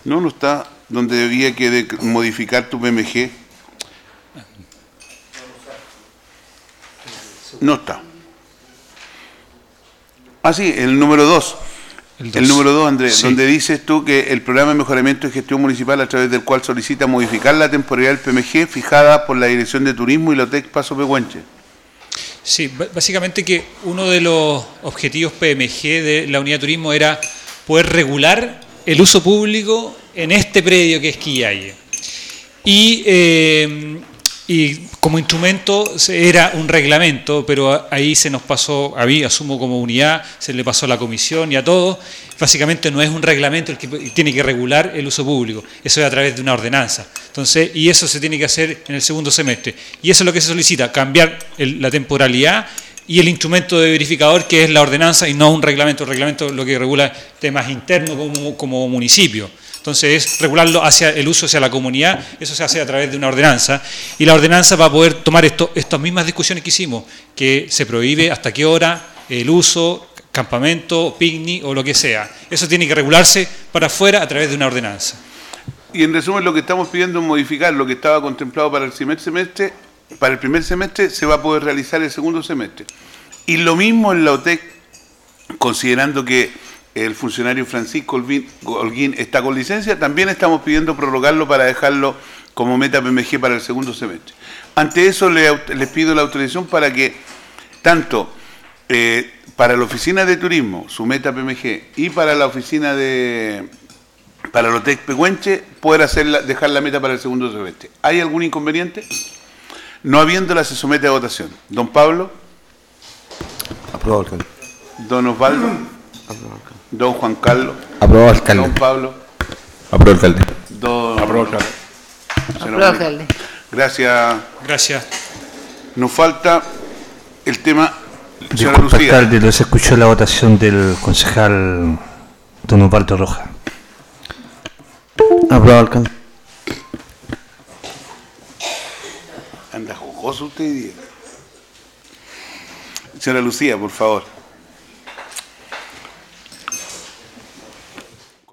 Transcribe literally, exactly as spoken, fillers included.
No, no está donde debía que de modificar tu P M G. No está. Ah, sí, el número dos. El, el número dos, Andrés, sí. Donde dices tú que el programa de mejoramiento de gestión municipal a través del cual solicita modificar la temporalidad del P M G fijada por la Dirección de Turismo y la O T E C Paso Pehuenche. Sí, básicamente que uno de los objetivos P M G de la unidad de turismo era poder regular el uso público en este predio que es Quillaye. Y, eh, y como instrumento era un reglamento, pero ahí se nos pasó, a mí asumo como unidad, se le pasó a la comisión y a todos. Básicamente no es un reglamento el que tiene que regular el uso público, eso es a través de una ordenanza. Entonces, y eso se tiene que hacer en el segundo semestre. Y eso es lo que se solicita, cambiar el, la temporalidad y el instrumento de verificador, que es la ordenanza y no un reglamento. El reglamento es lo que regula temas internos como, como municipio. Entonces es regularlo hacia el uso hacia la comunidad, eso se hace a través de una ordenanza, y la ordenanza va a poder tomar esto, estas mismas discusiones que hicimos, que se prohíbe hasta qué hora el uso, campamento, picnic o lo que sea. Eso tiene que regularse para afuera a través de una ordenanza. Y en resumen lo que estamos pidiendo es modificar lo que estaba contemplado para el primer semestre, para el primer semestre se va a poder realizar el segundo semestre. Y lo mismo en la O T E C, considerando que el funcionario Francisco Holguín, Holguín está con licencia, también estamos pidiendo prorrogarlo para dejarlo como meta P M G para el segundo semestre. Ante eso les, les pido la autorización para que tanto eh, para la oficina de turismo, su meta P M G, y para la oficina de para la O T E C Pehuenche, poder hacerla, dejar la meta para el segundo semestre. ¿Hay algún inconveniente? No habiéndola, se somete a votación. Don Pablo. Aprobado, alcalde. Don Osvaldo. Aprobado, alcalde. Don Juan Carlos. Aprobado, alcalde. Don Pablo. Aprobado, alcalde. Don... Aprobado, alcalde. Aprobado, alcalde. Gracias. Gracias. Nos falta el tema... Disculpa, Lucía. Alcalde, no se escuchó la votación del concejal don Osvaldo Rojas. Aprobado, alcalde. Anda jugoso usted. Señora Lucía, por favor.